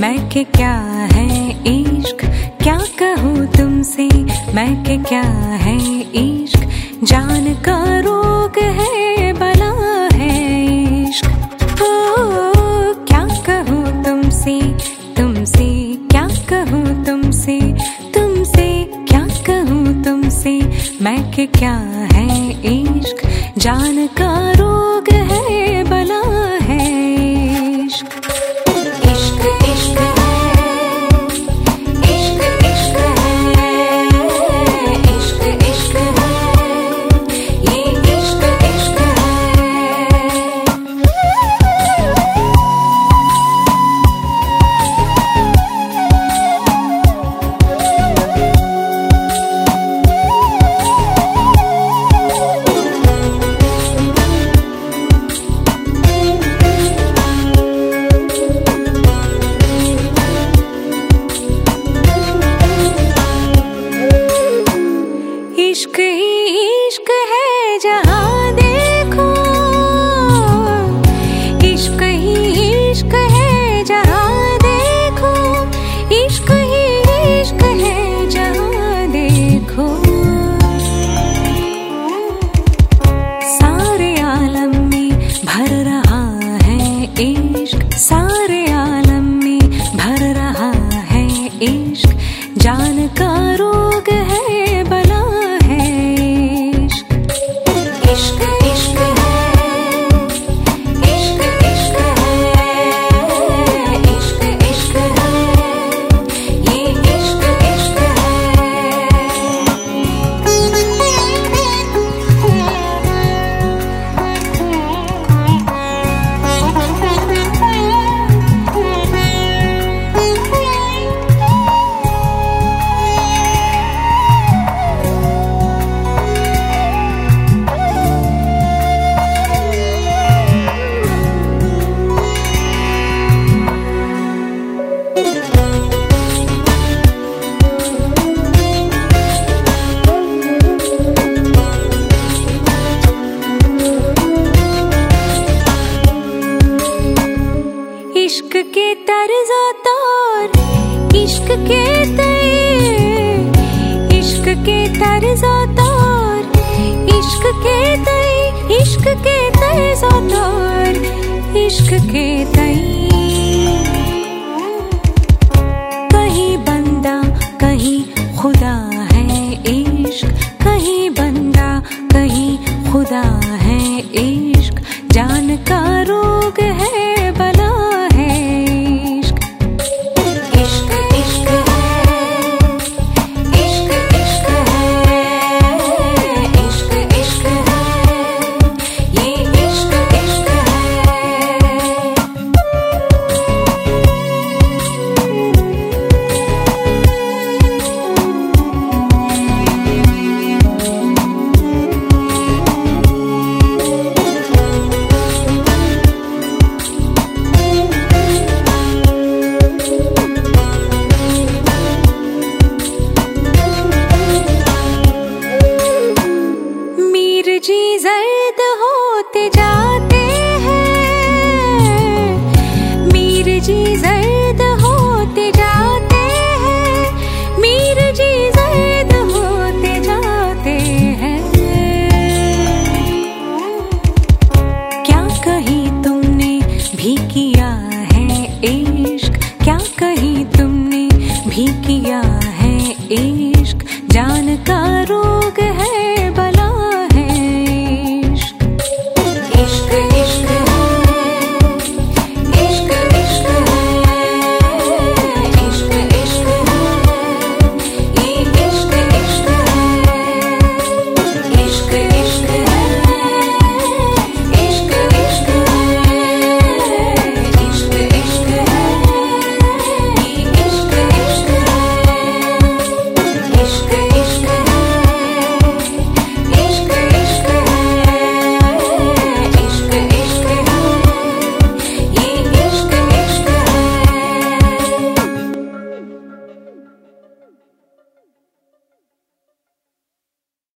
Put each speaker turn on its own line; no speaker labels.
मैं के क्या है इश्क, क्या कहूँ तुमसे मैं के क्या है इश्क, जान का रोग है बला है इश्क। ओ क्या कहूँ तुमसे, तुमसे क्या कहूँ तुमसे, तुमसे क्या कहूँ तुमसे, मैं के क्या है इश्क, जान का रोग है बला है इश्क। इश्क ही इश्क है जहाँ देखो, इश्क ही इश्क है जहाँ देखो, इश्क ही इश्क है जहाँ देखो। सारे आलम में भर रहा है इश्क, सारे आलम में भर रहा है इश्क, जान का रोग है बला है इश्क। इश्क इश्क है, इश्क इश्क है, इश्क इश्क है, ये इश्क इश्क इश्क के तर्ज़ो तौर, इश्क के तय, इश्क के तर्ज़ो तौर, इश्क के तय, इश्क के तर्ज़ो तौर, इश्क के तय।